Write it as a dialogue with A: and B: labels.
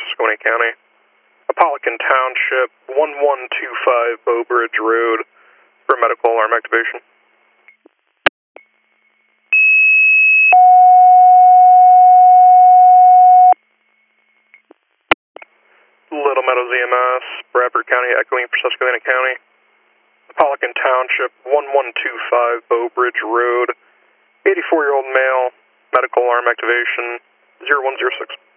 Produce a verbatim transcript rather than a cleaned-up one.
A: Susquehanna County. Apollican Township, one one two five Bow Bridge Road, for medical alarm activation. Little Meadows E M S, Bradford County, echoing for Susquehanna County. Apollican Township, one one two five Bow Bridge Road, eighty-four-year-old male, medical alarm activation, zero one zero six.